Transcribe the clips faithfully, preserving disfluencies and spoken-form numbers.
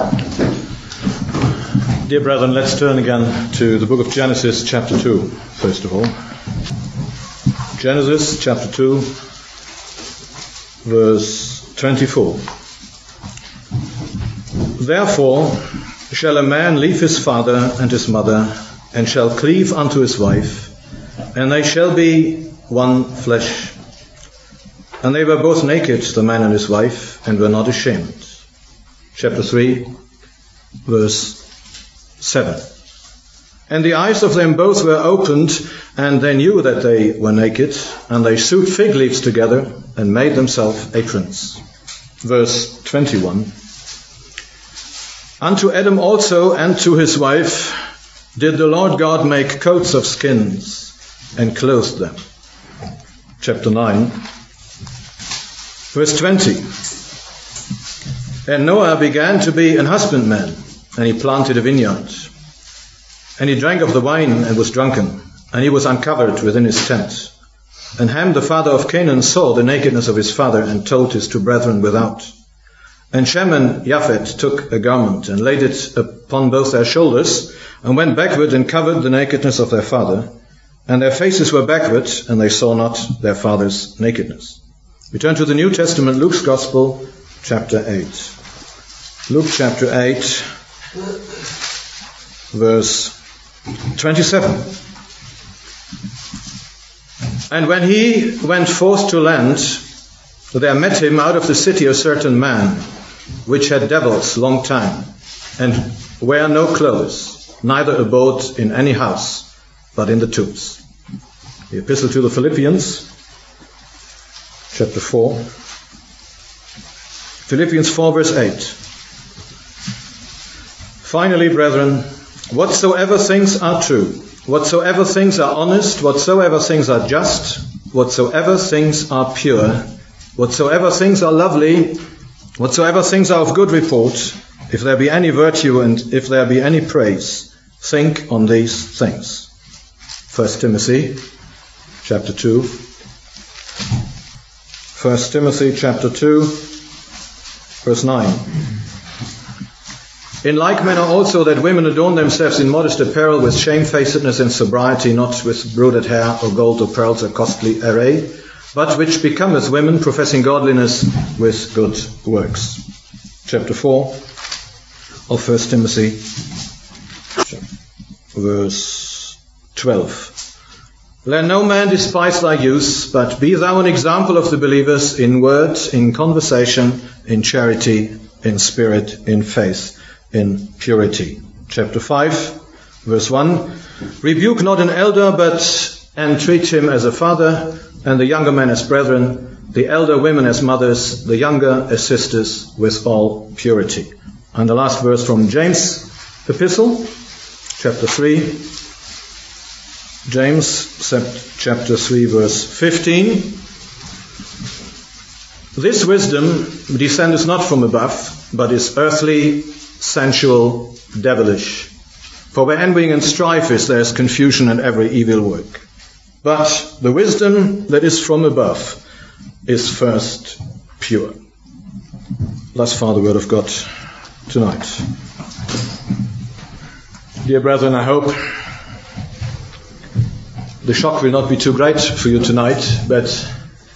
Dear brethren, let's turn again to the book of Genesis chapter two, first of all. Genesis chapter two, verse twenty-four. Therefore shall a man leave his father and his mother, and shall cleave unto his wife, and they shall be one flesh. And they were both naked, the man and his wife, and were not ashamed. Chapter three, verse seven. And the eyes of them both were opened, and they knew that they were naked, and they sewed fig leaves together, and made themselves aprons. Verse twenty-one. Unto Adam also and to his wife did the Lord God make coats of skins, and clothed them. Chapter nine, verse twenty. And Noah began to be an husbandman, and he planted a vineyard. And he drank of the wine and was drunken, and he was uncovered within his tent. And Ham, the father of Canaan, saw the nakedness of his father, and told his two brethren without. And Shem and Japheth took a garment, and laid it upon both their shoulders, and went backward and covered the nakedness of their father. And their faces were backward, and they saw not their father's nakedness. We turn to the New Testament, Luke's Gospel, chapter eight. Luke chapter eight, verse twenty-seven. And when he went forth to land, there met him out of the city a certain man, which had devils long time, and wear no clothes, neither abode in any house, but in the tombs. The Epistle to the Philippians, chapter four. Philippians four, verse eight. Finally, brethren, whatsoever things are true, whatsoever things are honest, whatsoever things are just, whatsoever things are pure, whatsoever things are lovely, whatsoever things are of good report, if there be any virtue and if there be any praise, think on these things. First Timothy chapter two. First Timothy chapter two, verse nine. In like manner also that women adorn themselves in modest apparel with shamefacedness and sobriety, not with brooded hair or gold or pearls or costly array, but which becometh women professing godliness with good works. Chapter four of First Timothy, verse twelve. Let no man despise thy youth, but be thou an example of the believers in word, in conversation, in charity, in spirit, in faith, in purity. Chapter five, verse one. Rebuke not an elder, but entreat him as a father, and the younger men as brethren, the elder women as mothers, the younger as sisters, with all purity. And the last verse from James' epistle, chapter three. James chapter three, verse fifteen. This wisdom descendeth not from above, but is earthly, sensual, devilish. For where envying and strife is, there is confusion and every evil work. But the wisdom that is from above is first pure. Thus far the word of God tonight. Dear brethren, I hope the shock will not be too great for you tonight, but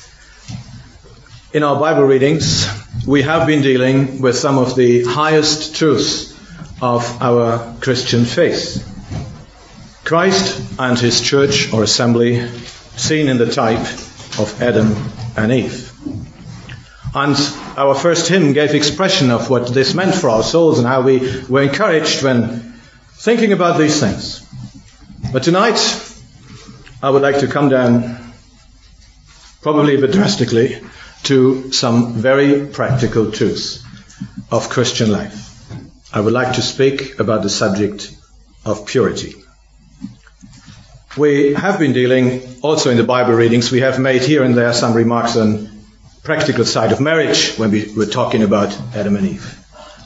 in our Bible readings we have been dealing with some of the highest truths of our Christian faith. Christ and his church or assembly, seen in the type of Adam and Eve. And our first hymn gave expression of what this meant for our souls and how we were encouraged when thinking about these things. But tonight, I would like to come down, probably a bit drastically, to some very practical truths of Christian life. I would like to speak about the subject of purity. We have been dealing, also in the Bible readings, we have made here and there some remarks on practical side of marriage when we were talking about Adam and Eve.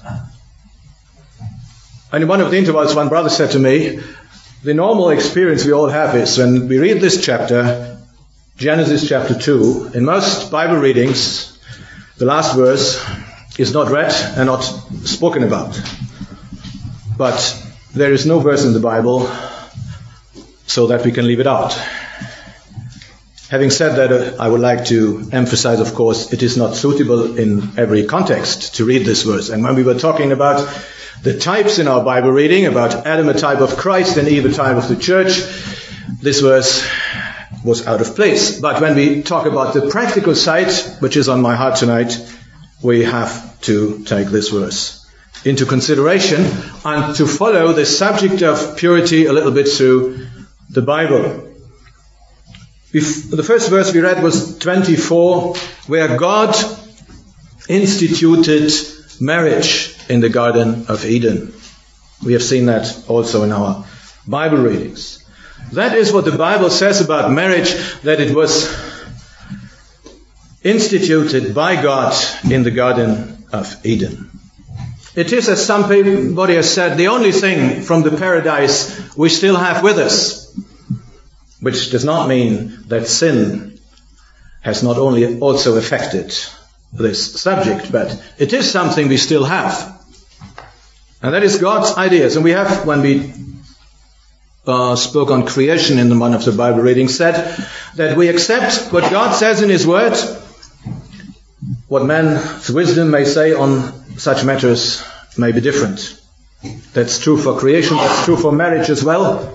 And in one of the intervals, one brother said to me, the normal experience we all have is when we read this chapter, Genesis chapter two, in most Bible readings, the last verse is not read and not spoken about. But there is no verse in the Bible so that we can leave it out. Having said that, uh, I would like to emphasize, of course, it is not suitable in every context to read this verse. And when we were talking about the types in our Bible reading, about Adam a type of Christ and Eve a type of the church, this verse was out of place. But when we talk about the practical side, which is on my heart tonight, we have to take this verse into consideration and to follow the subject of purity a little bit through the Bible. The first verse we read was twenty-four, where God instituted marriage in the Garden of Eden. We have seen that also in our Bible readings. That is what the Bible says about marriage, that it was instituted by God in the Garden of Eden. It is, as somebody has said, the only thing from the paradise we still have with us. Which does not mean that sin has not only also affected this subject, but it is something we still have. And that is God's ideas. And we have, when we uh, spoke on creation in the one of the Bible readings, said that we accept what God says in His Word. What man's wisdom may say on such matters may be different. That's true for creation, that's true for marriage as well.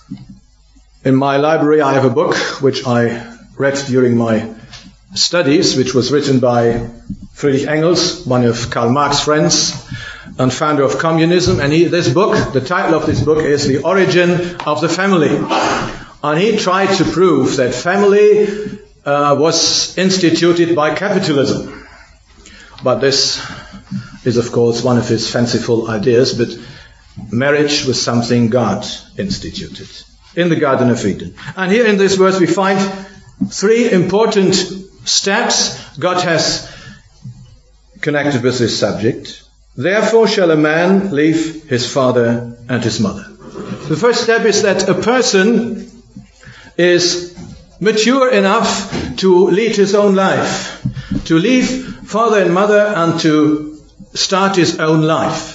In my library I have a book which I read during my studies, which was written by Friedrich Engels, one of Karl Marx's friends and founder of communism. And he, this book, the title of this book is The Origin of the Family. And he tried to prove that family uh, was instituted by capitalism. But this is of course one of his fanciful ideas, but marriage was something God instituted in the Garden of Eden. And here in this verse we find three important steps God has connected with this subject. Therefore shall a man leave his father and his mother. The first step is that a person is mature enough to lead his own life, to leave father and mother and to start his own life.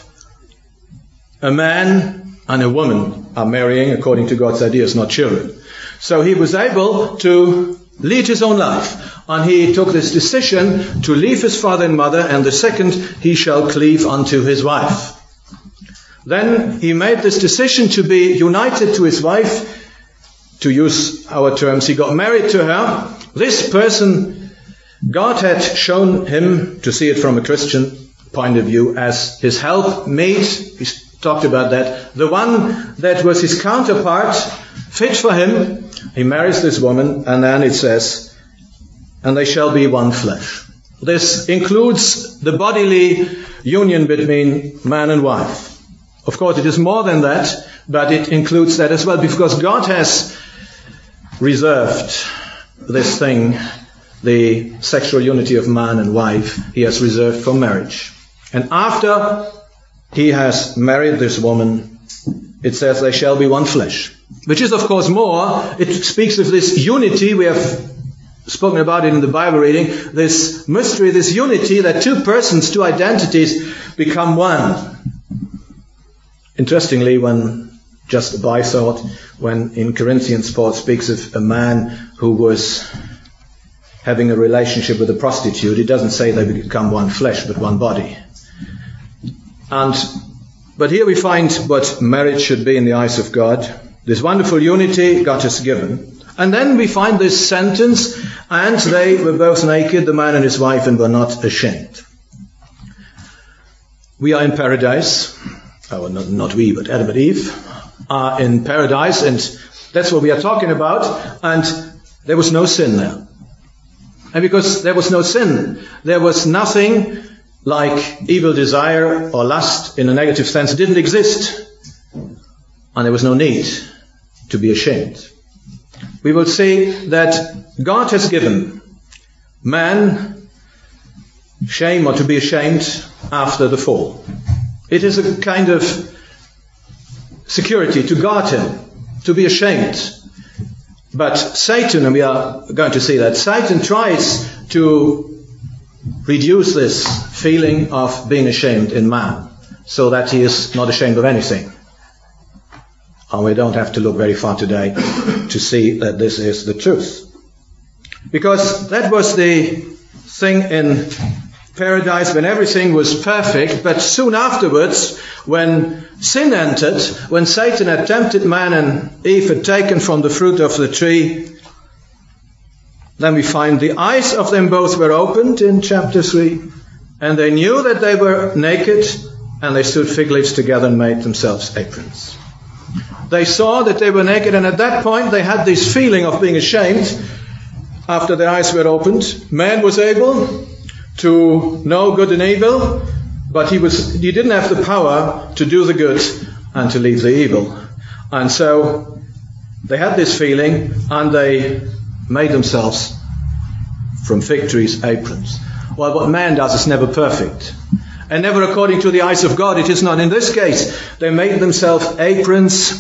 A man and a woman are marrying according to God's ideas, not children. So he was able to lead his own life. And he took this decision to leave his father and mother, and the second, he shall cleave unto his wife. Then he made this decision to be united to his wife. To use our terms, he got married to her. This person, God had shown him, to see it from a Christian point of view, as his helpmate. He talked about that. The one that was his counterpart, fit for him. He marries this woman, and then it says, and they shall be one flesh. This includes the bodily union between man and wife. Of course, it is more than that, but it includes that as well, because God has reserved this thing, the sexual unity of man and wife, He has reserved for marriage. And after He has married this woman, it says they shall be one flesh. Which is, of course, more. It speaks of this unity. We have spoken about it in the Bible reading. This mystery, this unity, that two persons, two identities become one. Interestingly, when just a by thought, when in Corinthians Paul speaks of a man who was having a relationship with a prostitute, it doesn't say they become one flesh, but one body. And but here we find what marriage should be in the eyes of God. This wonderful unity God has given. And then we find this sentence, and they were both naked, the man and his wife, and were not ashamed. We are in paradise. Oh, not, not we, but Adam and Eve are in paradise, and that's what we are talking about. And there was no sin there. And because there was no sin, there was nothing like evil desire or lust in a negative sense. It didn't exist. And there was no need to be ashamed. We will see that God has given man shame, or to be ashamed, after the fall. It is a kind of security to guard him, to be ashamed. But Satan, and we are going to see that, Satan tries to reduce this feeling of being ashamed in man so that he is not ashamed of anything. And we don't have to look very far today to see that this is the truth. Because that was the thing in paradise when everything was perfect, but soon afterwards, when sin entered, when Satan had tempted man and Eve had taken from the fruit of the tree, then we find the eyes of them both were opened in chapter three, and they knew that they were naked, and they stood fig leaves together and made themselves aprons. They saw that they were naked, and at that point they had this feeling of being ashamed after their eyes were opened. Man was able to know good and evil, but he was he didn't have the power to do the good and to leave the evil. And so they had this feeling, and they made themselves from fig trees aprons. Well, what man does is never perfect, and never according to the eyes of God. It is not in this case. They made themselves aprons.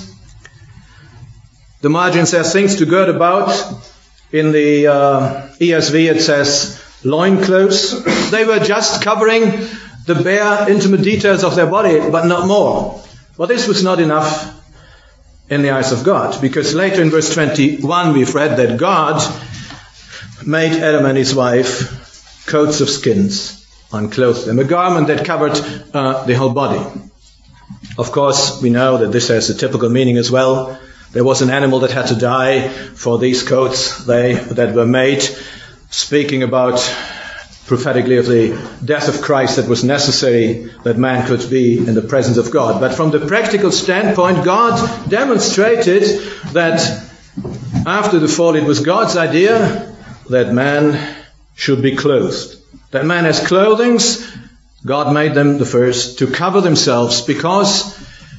The margin says things to gird about. In the uh, E S V it says loincloths. They were just covering the bare intimate details of their body, but not more. Well, this was not enough in the eyes of God, because later in verse twenty-one we've read that God made Adam and his wife coats of skins and clothed them, a garment that covered uh, the whole body. Of course, we know that this has a typical meaning as well. There was an animal that had to die for these coats they that were made, speaking about prophetically of the death of Christ that was necessary that man could be in the presence of God. But from the practical standpoint, God demonstrated that after the fall it was God's idea that man should be clothed. That man has clothings. God made them the first to cover themselves because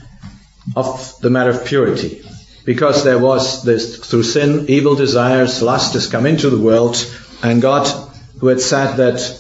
of the matter of purity. Because there was this, through sin, evil desires, lust has come into the world, and God, who had said that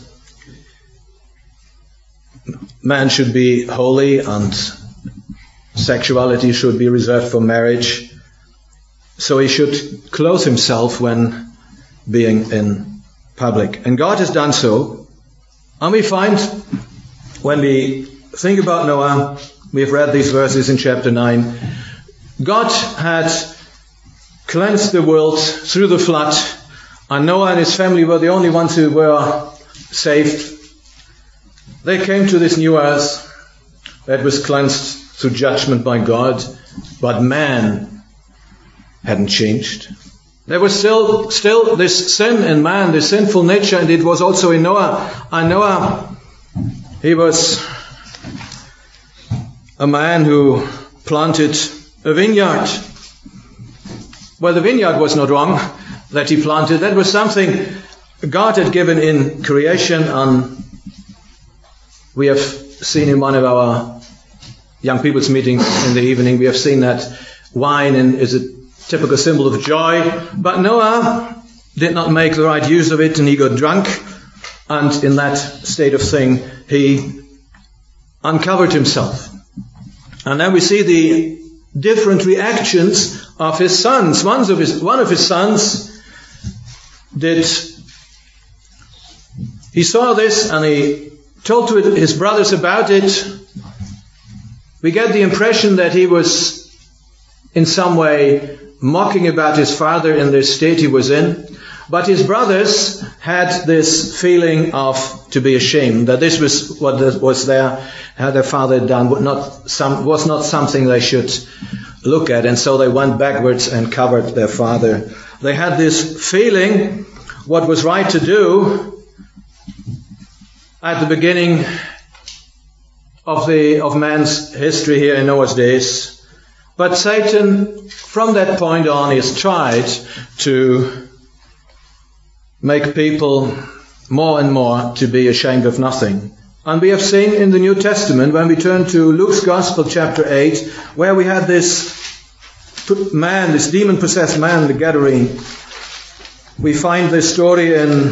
man should be holy and sexuality should be reserved for marriage, so he should clothe himself when being in public. And God has done so. And we find, when we think about Noah, we've read these verses in chapter nine, God had cleansed the world through the flood, and Noah and his family were the only ones who were saved. They came to this new earth that was cleansed through judgment by God, but man hadn't changed. There was still still this sin in man, this sinful nature, and it was also in Noah. And Noah, he was a man who planted a vineyard. Well, the vineyard was not wrong that he planted. That was something God had given in creation, and we have seen in one of our young people's meetings in the evening, we have seen that wine is a typical symbol of joy. But Noah did not make the right use of it, and he got drunk, and in that state of thing he uncovered himself. And then we see the different reactions of his sons. One of his, one of his sons did, he saw this and he told to his brothers about it. We get the impression that he was in some way mocking about his father in the state he was in. But his brothers had this feeling of to be ashamed, that this was what was there, how their father had done, was not, some, was not something they should look at. And so they went backwards and covered their father. They had this feeling what was right to do at the beginning of the of man's history here in Noah's days. But Satan, from that point on, has tried to make people more and more to be ashamed of nothing. And we have seen in the New Testament, when we turn to Luke's Gospel, chapter eight, where we had this man, this demon-possessed man, the Gadarene. We find this story in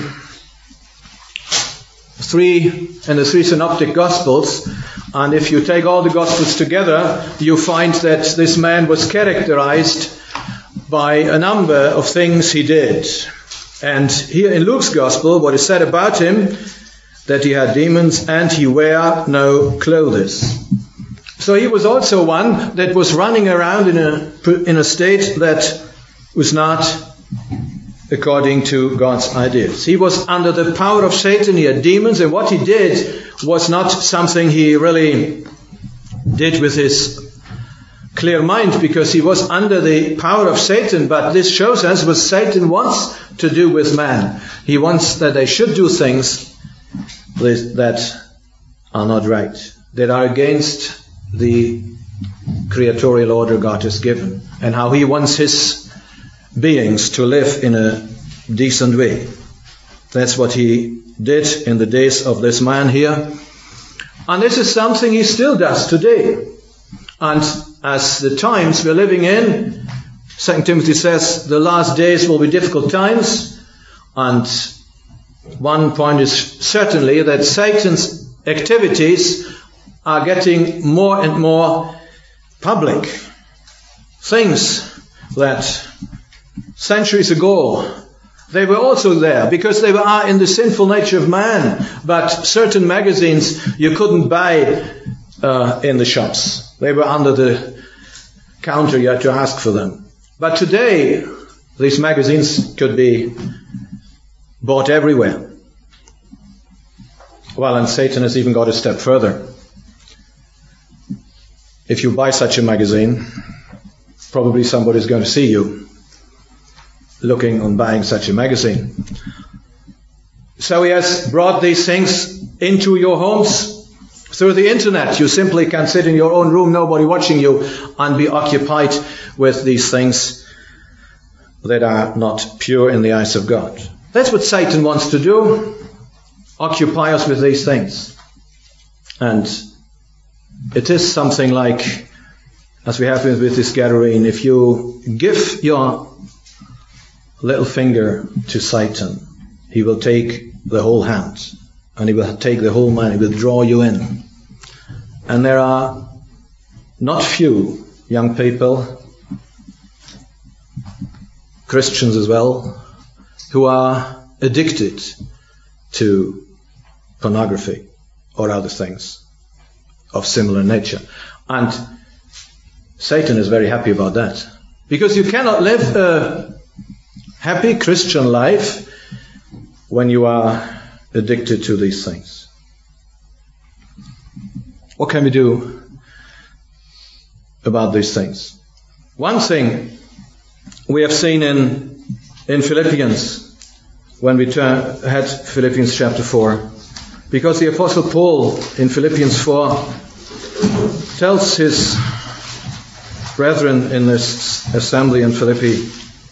three in the three synoptic Gospels. And if you take all the Gospels together, you find that this man was characterized by a number of things he did. And here in Luke's Gospel, what is said about him, that he had demons, and he wear no clothes. So he was also one that was running around in a in a state that was not according to God's ideas. He was under the power of Satan. He had demons, and what he did was not something he really did with his clear mind, because he was under the power of Satan. But this shows us what Satan wants to do with man. He wants that they should do things that are not right, that are against the creatorial order God has given, and how he wants his beings to live in a decent way. That's what he did in the days of this man here. And this is something he still does today. And as the times we're living in, Second Timothy says the last days will be difficult times. And one point is certainly that Satan's activities are getting more and more public. Things that centuries ago they were also there because they were in the sinful nature of man. But certain magazines you couldn't buy uh, in the shops. They were under the counter. You had to ask for them. But today these magazines could be bought everywhere. Well, and Satan has even got a step further. If you buy such a magazine, probably somebody's going to see you looking on buying such a magazine. So he has brought these things into your homes through the internet. You simply can sit in your own room, nobody watching you, and be occupied with these things that are not pure in the eyes of God. That's what Satan wants to do. Occupy us with these things. And it is something like, as we have with this Gadarene, if you give your little finger to Satan, he will take the whole hand, and he will take the whole man, he will draw you in. And there are not few young people, Christians as well, who are addicted to pornography or other things of similar nature. And Satan is very happy about that. Because you cannot live a happy Christian life when you are addicted to these things. What can we do about these things? One thing we have seen in in Philippians, when we turn, had Philippians chapter four, because the Apostle Paul in Philippians four tells his brethren in this assembly in Philippi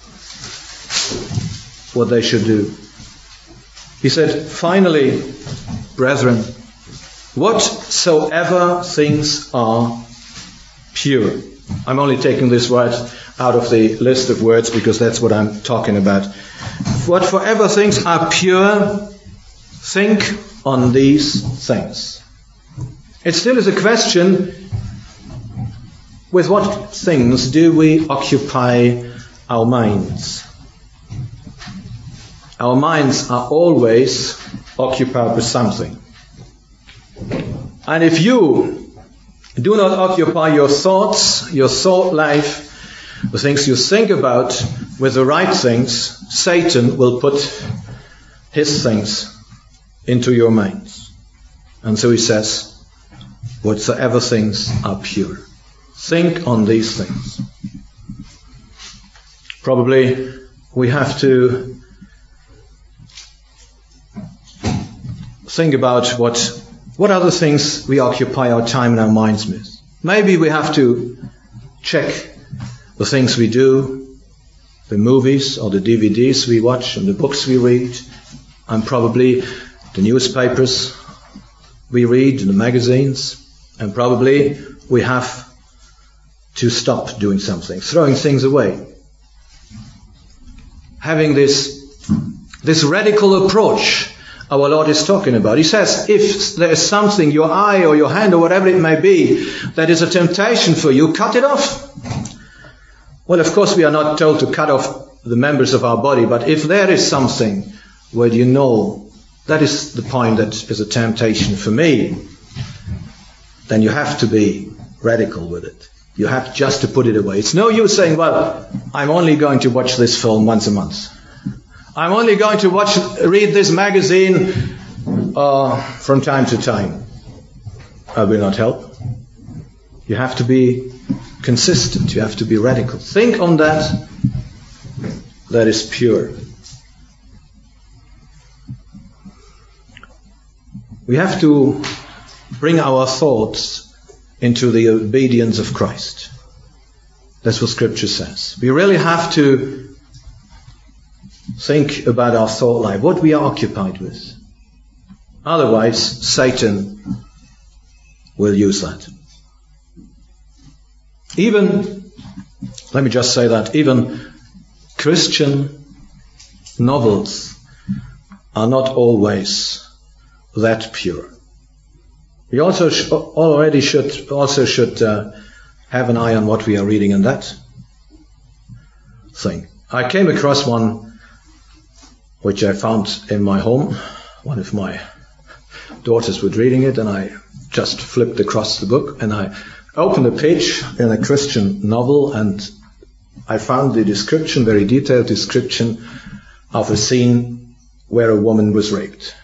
what they should do. He said, "Finally, brethren, whatsoever things are pure." I'm only taking this word out of the list of words because that's what I'm talking about. Whatsoever things are pure, think on these things. It still is a question, with what things do we occupy our minds? Our minds are always occupied with something. And if you do not occupy your thoughts, your thought life, the things you think about with the right things, Satan will put his things into your minds. And so he says, whatsoever things are pure, think on these things. Probably we have to think about what what other things we occupy our time and our minds with. Maybe we have to check the things we do, the movies or the D V Ds we watch and the books we read, and probably the newspapers we read and the magazines, and probably we have to stop doing something, throwing things away. Having this, this radical approach our Lord is talking about. He says, if there is something, your eye or your hand or whatever it may be, that is a temptation for you, cut it off. Well, of course, we are not told to cut off the members of our body, but if there is something where you know that is the point that is a temptation for me, then you have to be radical with it. You have just to put it away. It's no use saying, well, I'm only going to watch this film once a month. I'm only going to watch, read this magazine uh, from time to time. That will not help. You have to be consistent. You have to be radical. Think on that. That is pure. We have to bring our thoughts into the obedience of Christ. That's what Scripture says. We really have to think about our thought life, what we are occupied with. Otherwise, Satan will use that. Even, let me just say that, even Christian novels are not always that pure. We also sh- already should also should uh, have an eye on what we are reading in that thing. I came across one which I found in my home. One of my daughters was reading it, and I just flipped across the book, and I opened a page in a Christian novel, and I found the description, very detailed description, of a scene where a woman was raped.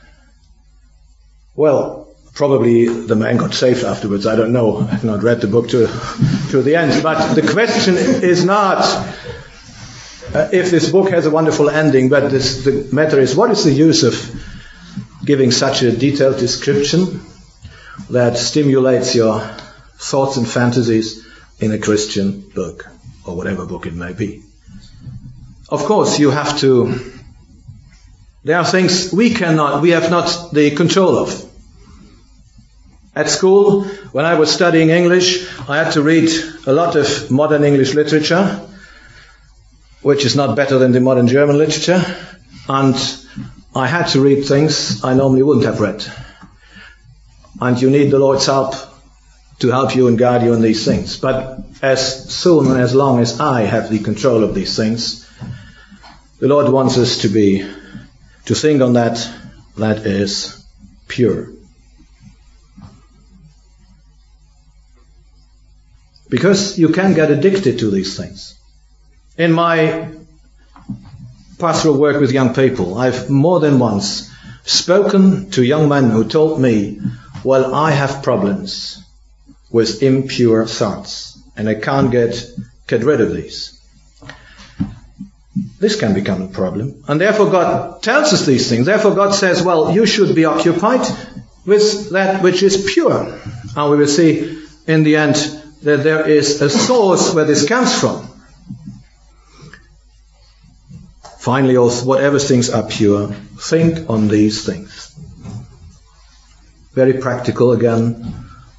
Well, probably the man got saved afterwards. I don't know. I've not read the book to to the end. But the question is not uh, if this book has a wonderful ending, but this, the matter is, what is the use of giving such a detailed description that stimulates your thoughts and fantasies in a Christian book, or whatever book it may be? Of course, you have to... There are things we cannot, we have not the control of. At school, when I was studying English, I had to read a lot of modern English literature, which is not better than the modern German literature, and I had to read things I normally wouldn't have read. And you need the Lord's help to help you and guide you in these things. But as soon and as long as I have the control of these things, the Lord wants us to be, to think on that, that is pure. Because you can get addicted to these things. In my pastoral work with young people, I've more than once spoken to young men who told me, well, I have problems with impure thoughts, and I can't get, get rid of these. This can become a problem. And therefore God tells us these things. Therefore God says, well, you should be occupied with that which is pure. And we will see in the end that there is a source where this comes from. Finally, also, whatever things are pure, think on these things. Very practical again.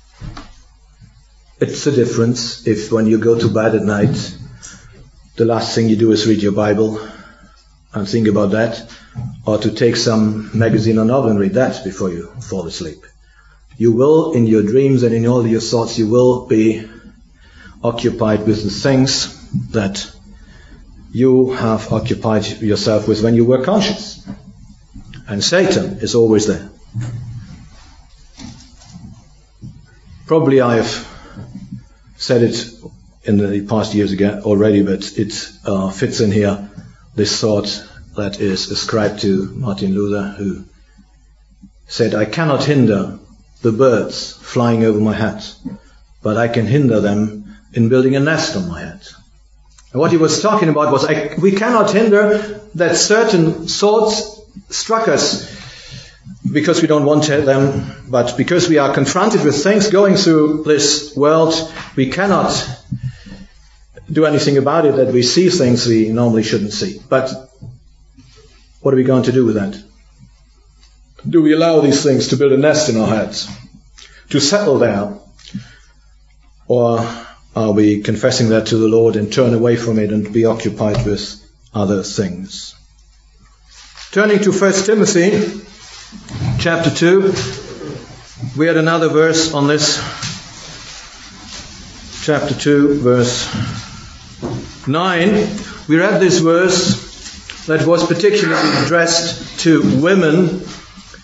It's a difference if when you go to bed at night, the last thing you do is read your Bible and think about that, or to take some magazine or novel and read that before you fall asleep. You will, in your dreams and in all your thoughts, you will be occupied with the things that you have occupied yourself with when you were conscious. And Satan is always there. Probably I have said it in the past years ago already, but it uh, fits in here, this thought that is ascribed to Martin Luther, who said, I cannot hinder the birds flying over my head, but I can hinder them in building a nest on my head. And what he was talking about was, I, we cannot hinder that certain thoughts struck us because we don't want them, but because we are confronted with things going through this world, we cannot do anything about it, that we see things we normally shouldn't see. But what are we going to do with that? Do we allow these things to build a nest in our heads, to settle there? Or are we confessing that to the Lord and turn away from it and be occupied with other things? Turning to First Timothy chapter two, we had another verse on this. Chapter two, verse nine. We read this verse that was particularly addressed to women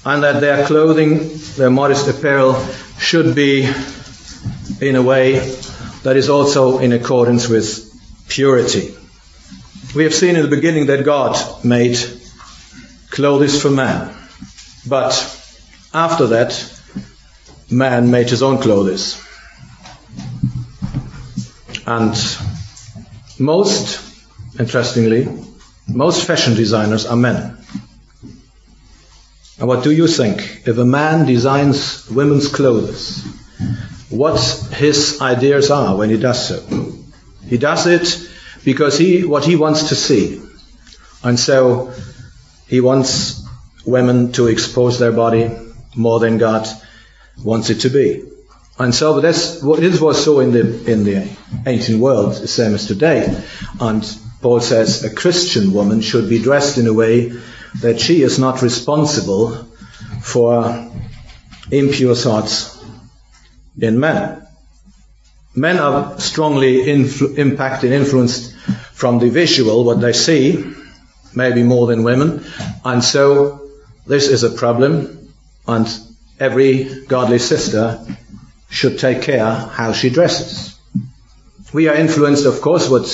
and that their clothing, their modest apparel, should be in a way that is also in accordance with purity. We have seen in the beginning that God made clothes for man, but after that, man made his own clothes. And most, interestingly, most fashion designers are men. And what do you think? If a man designs women's clothes, what his ideas are when he does so? He does it because he what he wants to see. And so he wants women to expose their body more than God wants it to be. And so this, this was so in the in the ancient world, the same as today. And Paul says a Christian woman should be dressed in a way that she is not responsible for impure thoughts in men. Men are strongly influ- impacted, influenced from the visual, what they see, maybe more than women. And so this is a problem, and every godly sister should take care how she dresses. We are influenced, of course, what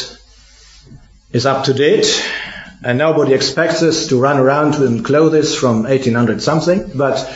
is up to date, and nobody expects us to run around in clothes from eighteen hundred something, but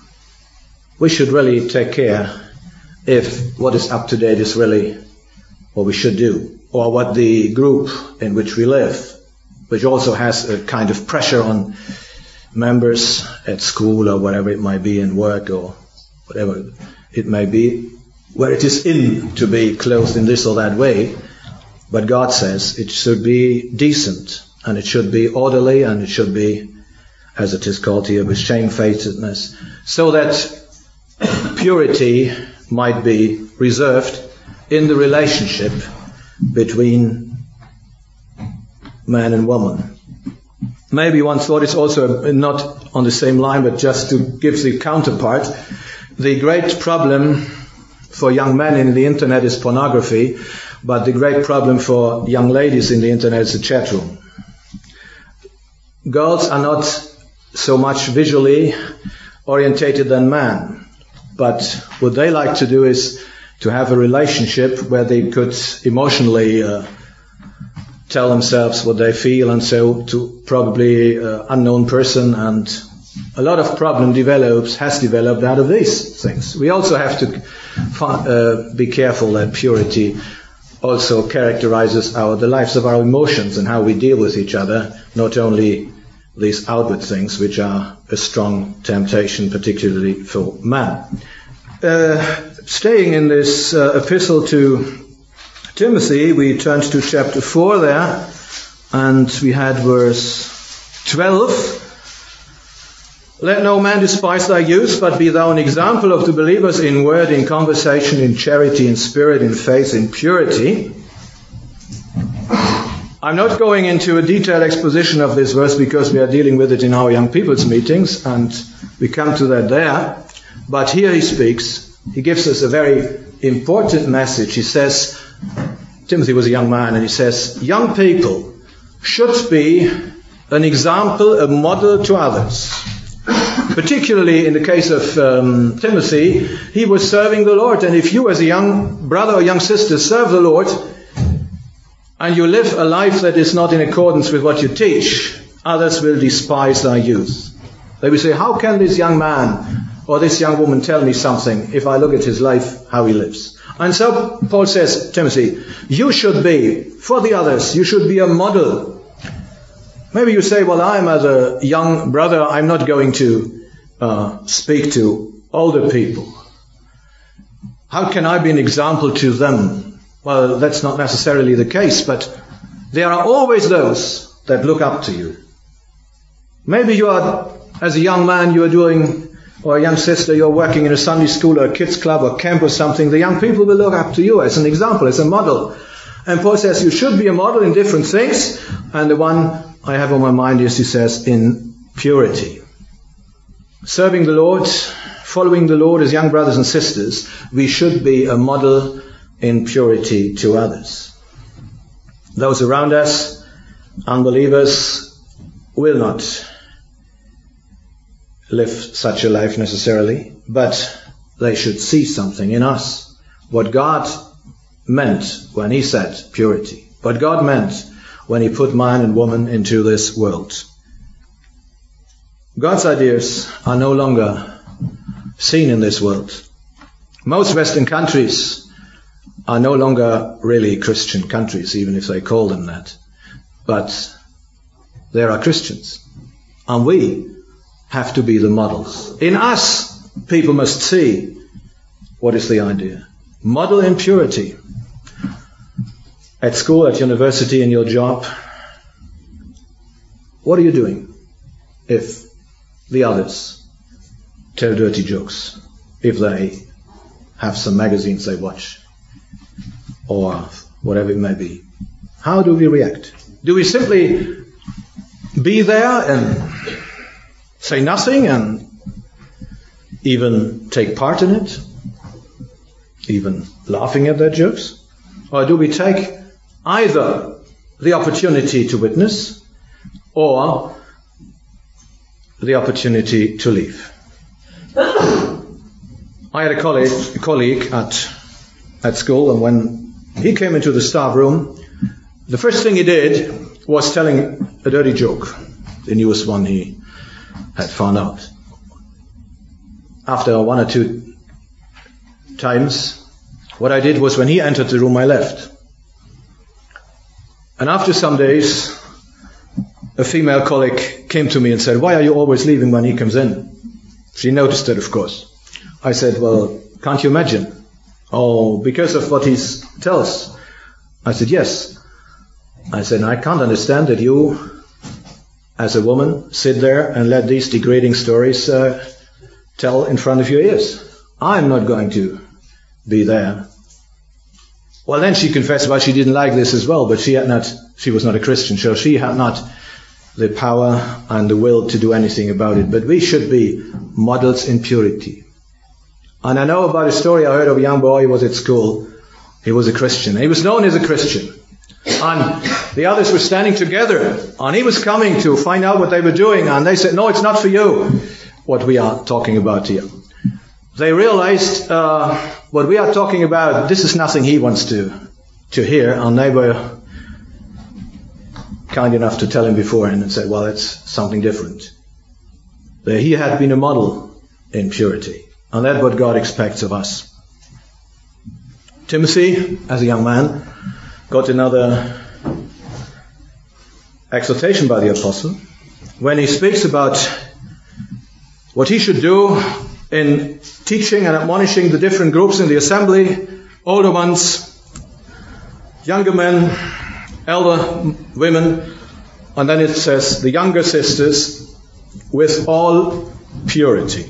we should really take care if what is up to date is really what we should do, or what the group in which we live, which also has a kind of pressure on members at school or whatever it might be, in work or whatever it may be, where it is in to be clothed in this or that way. But God says it should be decent, and it should be orderly, and it should be, as it is called here, with shamefacedness, so that purity might be reserved in the relationship between man and woman. Maybe one thought it's also not on the same line, but just to give the counterpart. The great problem for young men in the internet is pornography, but the great problem for young ladies in the internet is the chat room. Girls are not so much visually orientated than men, but what they like to do is to have a relationship where they could emotionally uh, tell themselves what they feel, and so to probably uh, unknown person, and a lot of problem develops, has developed out of these things. We also have to uh, be careful that purity also characterizes our the lives of our emotions and how we deal with each other, not only these outward things, which are a strong temptation, particularly for man. Uh, staying in this uh, epistle to Timothy, we turned to chapter four there, and we had verse twelve. Let no man despise thy youth, but be thou an example of the believers in word, in conversation, in charity, in spirit, in faith, in purity. I'm not going into a detailed exposition of this verse because we are dealing with it in our young people's meetings, and we come to that there. But here he speaks, he gives us a very important message. He says, Timothy was a young man, and he says, young people should be an example, a model to others. Particularly in the case of um, Timothy, he was serving the Lord. And if you as a young brother or young sister serve the Lord, and you live a life that is not in accordance with what you teach, others will despise thy youth. They will say, how can this young man or this young woman tell me something if I look at his life, how he lives? And so Paul says, Timothy, you should be, for the others, you should be a model. Maybe you say, well, I'm as a young brother, I'm not going to uh, speak to older people. How can I be an example to them? Well, that's not necessarily the case, but there are always those that look up to you. Maybe you are, as a young man, you are doing, or a young sister, you're working in a Sunday school or a kids club or camp or something. The young people will look up to you as an example, as a model. And Paul says you should be a model in different things, and the one I have on my mind is, he says, in purity. Serving the Lord, following the Lord as young brothers and sisters, we should be a model in purity to others. Those around us, unbelievers, will not live such a life necessarily, but they should see something in us. What God meant when he said purity. What God meant when he put man and woman into this world. God's ideas are no longer seen in this world. Most Western countries are no longer really Christian countries, even if they call them that. But there are Christians. And we have to be the models. In us, people must see what is the idea. Model in purity. At school, at university, in your job, what are you doing if the others tell dirty jokes? If they have some magazines they watch? Or whatever it may be. How do we react? Do we simply be there and say nothing and even take part in it? Even laughing at their jokes? Or do we take either the opportunity to witness or the opportunity to leave? I had a colleague, a colleague at, at school, and when he came into the staff room, the first thing he did was telling a dirty joke, the newest one he had found out. After one or two times, what I did was when he entered the room, I left. And after some days, a female colleague came to me and said, "Why are you always leaving when he comes in?" She noticed it, of course. I said, "Well, can't you imagine?" "Oh, because of what he tells." I said, "Yes." I said, "I can't understand that you, as a woman, sit there and let these degrading stories uh, tell in front of your ears. I'm not going to be there." Well, then she confessed, well, she didn't like this as well, but she had not, she was not a Christian, so she had not the power and the will to do anything about it. But we should be models in purity. And I know about a story I heard of a young boy who was at school. He was a Christian. He was known as a Christian. And the others were standing together, and he was coming to find out what they were doing, and they said, "No, it's not for you," what we are talking about here. They realized uh, what we are talking about, this is nothing he wants to, to hear, and they were kind enough to tell him beforehand and say, well, it's something different. That he had been a model in purity, and that's what God expects of us. Timothy, as a young man, got another exhortation by the apostle when he speaks about what he should do in teaching and admonishing the different groups in the assembly, older ones, younger men, elder women, and then it says the younger sisters, with all purity.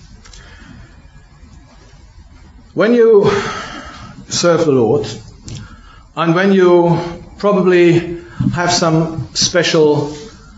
When you serve the Lord, and when you probably have some special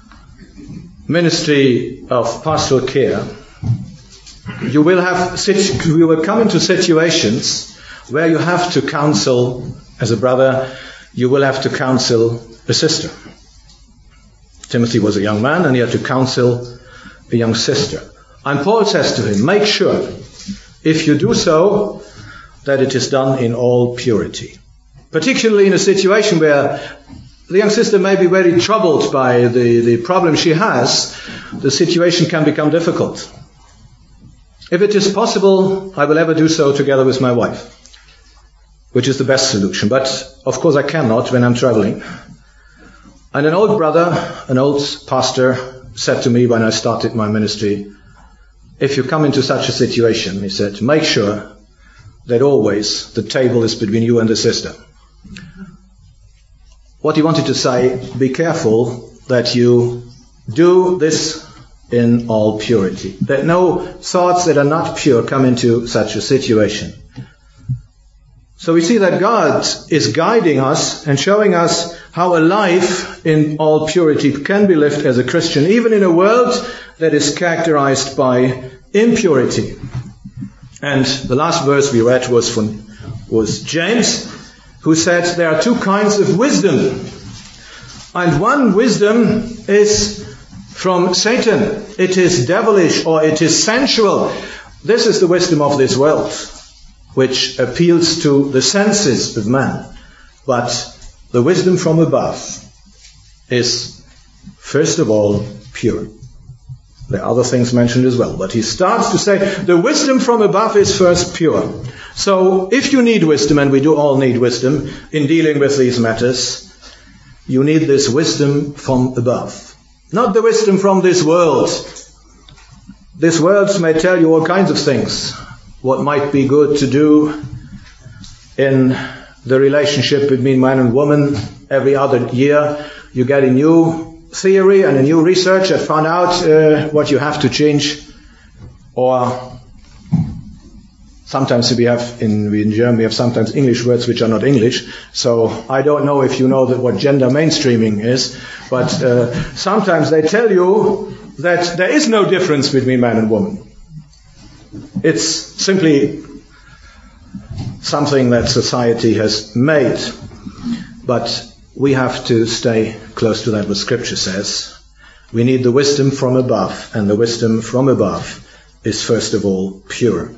ministry of pastoral care, you will have you will come into situations where you have to counsel, as a brother, you will have to counsel a sister. Timothy was a young man and he had to counsel a young sister. And Paul says to him, make sure, if you do so, that it is done in all purity. Particularly in a situation where the young sister may be very troubled by the, the problem she has, the situation can become difficult. If it is possible, I will ever do so together with my wife, which is the best solution. But, of course, I cannot when I'm traveling. And an old brother, an old pastor, said to me when I started my ministry, if you come into such a situation, he said, make sure that always the table is between you and the sister. What he wanted to say, be careful that you do this in all purity. That no thoughts that are not pure come into such a situation. So we see that God is guiding us and showing us how a life in all purity can be lived as a Christian, even in a world that is characterized by impurity. And the last verse we read was from was James, who said there are two kinds of wisdom. And one wisdom is from Satan. It is devilish or it is sensual. This is the wisdom of this world, which appeals to the senses of man. But the wisdom from above is, first of all, pure. There are other things mentioned as well, but he starts to say the wisdom from above is first pure. So if you need wisdom, and we do all need wisdom in dealing with these matters, you need this wisdom from above. Not the wisdom from this world. This world may tell you all kinds of things. What might be good to do in the relationship between man and woman. Every other year you get a new theory and a new research that found out uh, what you have to change. Or sometimes we have, in, in German, we have sometimes English words which are not English. So I don't know if you know that what gender mainstreaming is, but uh, sometimes they tell you that there is no difference between man and woman. It's simply something that society has made. But we have to stay close to that what Scripture says. We need the wisdom from above, and the wisdom from above is first of all pure.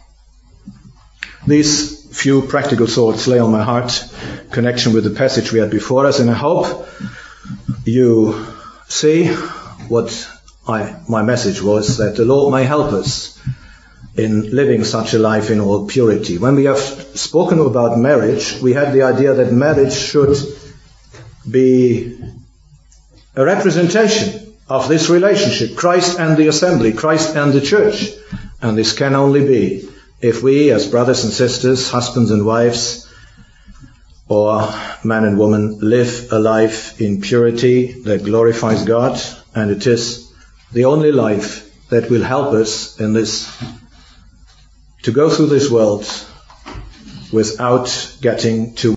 These few practical thoughts lay on my heart in connection with the passage we had before us, and I hope you see what I, my message was, that the Lord may help us in living such a life in all purity. When we have spoken about marriage, we had the idea that marriage should be a representation of this relationship, Christ and the assembly, Christ and the church. And this can only be if we, as brothers and sisters, husbands and wives, or man and woman, live a life in purity that glorifies God. And it is the only life that will help us in this, to go through this world without getting too